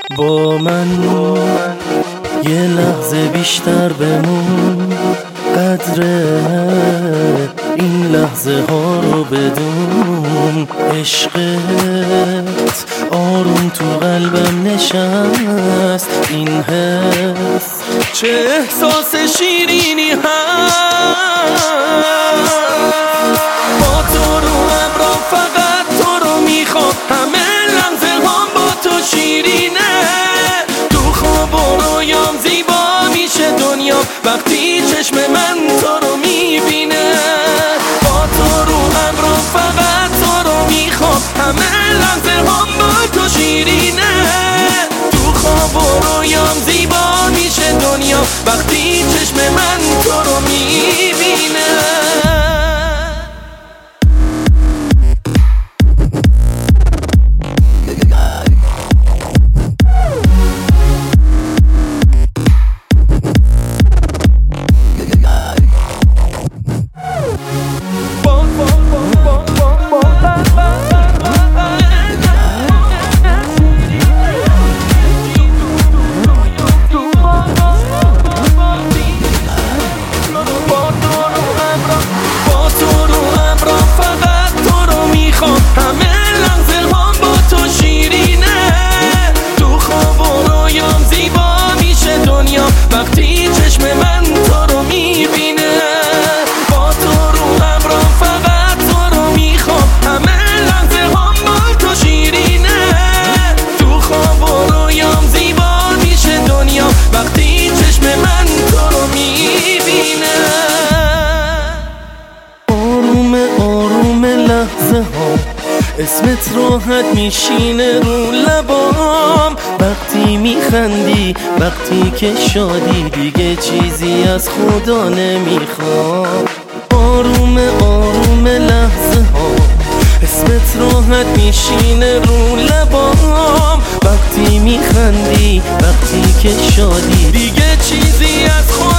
با من یه لحظه بیشتر بمون، قدر این لحظه ها رو بدون. عشقت آروم تو قلبم نشست، این حس چه احساس شیرینی هست. با تو رو همراه فقط تو رو میخوام، همه لحظه هم با تو شیرینه. تو خواب و رویام زیبا میشه دنیا وقتی چشم من تو رو میبینه. با تو رو همراه فقط تو رو میخوام، همه لحظه هم با تو شیرینه. تو خواب و رویام زیبا میشه دنیا وقتی چشم من تو رو میبینه. وقتی چشم من تو رو میبینه. با تو رو همراه فقط تو رو میخوام، همه لحظه هم با تو شیرینه. تو خواب و رویام زیبا میشه دنیا وقتی چشم من تو رو میبینه. آروم آروم لحظه ها اسمت راحت میشینه رو لبام. وقتی میخندی وقتی که شادی دیگه چیزی از خدا نمیخوام. آروم آروم لحظه ها اسمت راحت میشینه رو لبام. وقتی میخندی وقتی که شادی دیگه چیزی از خدا